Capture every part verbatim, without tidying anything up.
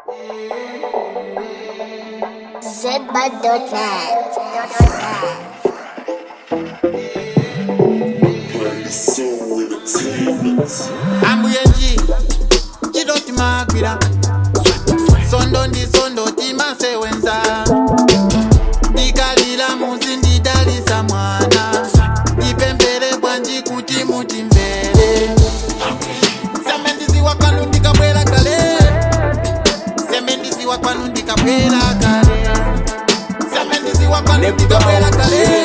zedbud dot net. Ambuyenji, chidoti magwira. Sondo ndi sondo timase wenza. Ndikalila muzi ndidalisa mwana. Ndipembere bwanji kuti mutimbere. Semendizi wakwanu ndikabwera kale. Semendizi wakwanu ndikabwera kale. Semendizi wakwanu ndikabwera kale.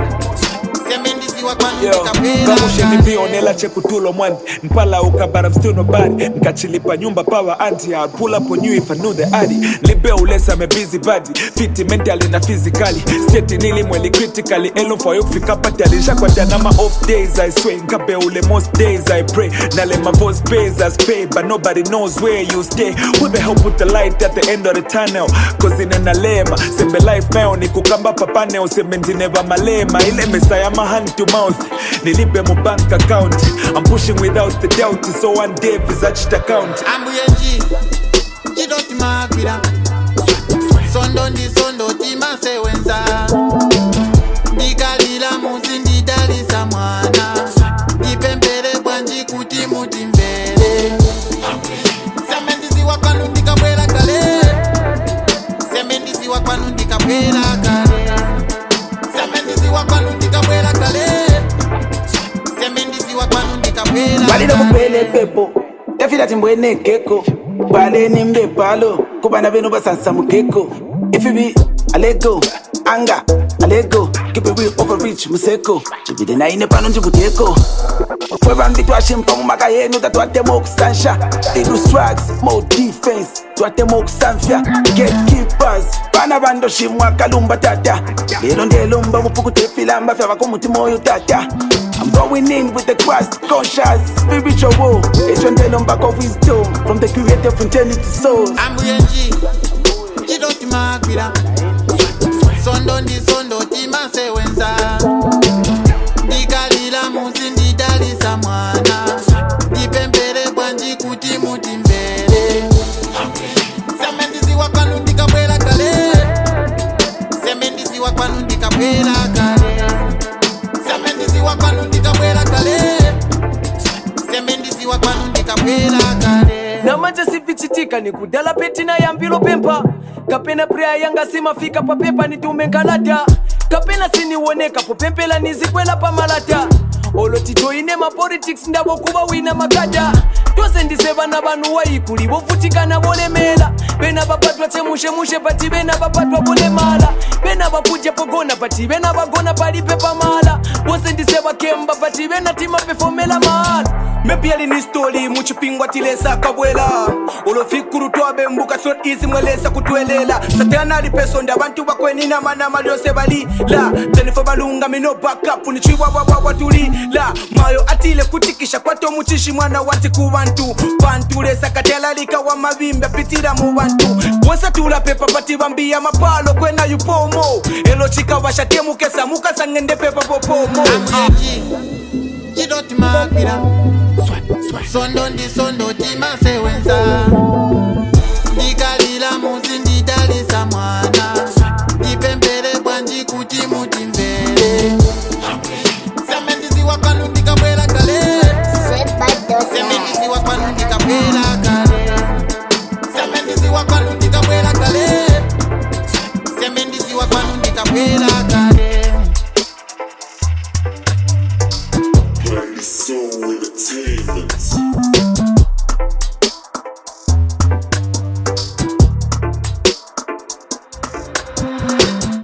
Nionela chekutulo mwani Mpala ukabara still nobody Nkachilipa nyumba power anti I'll pull up on you if I know the addy Libe ulesa me busy body Fiti mentally na physically State nili mweli critically Elo for you kufika pati alisha kwa janama off days I swear nkabe ule most days I pray Nale my voice pays as pay But nobody knows where you stay Who the hell put the light at the end of the tunnel Cause in a lema Sembe life meo ni kukamba papane Useme nzineva malema Ile mesa ya ma hand to mouth Nilibe mu bank account I'm pushing without the doubt So one day visaged account Ambuyenji chidoti magwira. Sondo ndi sondo timase wenza. Ndikalila muzi ndidalisa mwana. Ndipembere bwanji kuti mutimbere. Semendizi wakwanu ndikabwera kale. Semendizi wakwanu ndikabwera kale. Semendizi wakwanu ndikabwera kale. Balida kupele pepo Tafila timbwene keko Bale nimbe palo Kubana beno basansa mukeko If you be alego Anga alego Keep it real overreach museko Chibide na ine pano njibuteko Fweba mbitu ashimpa mumaka yenu Tatuate mo kusansha They do swags, more defense Tuate mo kusanfya Gatekeepers Bana bando shimwa kalumba tata Lelo ndelo mba mupuku tefila mba Fya kumuti moyo tata I'm going in with the Christ conscious spiritual war. It's on the back of wisdom from the creator from eternity souls. Ambuyenji chidoti magwira. Sondo ndi sondo timase wenza. Ndikalila muzi ndidalisa mwana. Ndipembere bwanji kuti mutimbere. Semendizi wakwanu ndikabwera kale. Semendizi wakwanu ndikabwera kale. Semendizi wakwanu ndikabwera kale. Semendizi wakwanu ndikabwera kale. Namanje sivichitika ni kudala petina ya mbilo pempa. Kapena prea yanga simafika pa pepa nitume nkalata. Kapena siniwoneka po pempela nizikwela pa malata. Oloti joine ma politics ndabo kuba wina makata. Twase ndiseba na banu waikuli bofutika na bolemela. Bena bapatwa chemushe mushe pati bena bapatwa bolemala. Bena bapuja pogona pati bena bagona pali pepa mala. Wose ndiseba kemba pati bena tima pefomela mala. Mepi ali ni story muchipingwa tilesa kabwela. Olofikuru tuwabe mbuka not easy mwelesa kutuelela. Satana li peso nda bantu bakweni na mana maliose bali. La, Jennifer balunga mino backup unichiwa wawa watuli. La, mayo atile kutikisha kwa to muchishi mwana wati kuwantu. Bantu lesa katela lika wa mavimbe pitira mu bantu. Wasa tula pepa pati bambia mapalo kwena yupomo. Elo chika washatie mukesa mukasa ngende pepa popomo. Ambuyenji chidoti magwira. Sondo ndi sondo timase wenza. Ndikalila muzi ndidalisa mwana. Ndipembere bwanji kuti mutimbere. Semendizi wakwanu ndikabwera kale. Semendizi wakwanu ndikabwera kale. Semendizi wakwanu ndikabwera kale. Semendizi wakwanu ndikabwera kale. Play soul entertainment.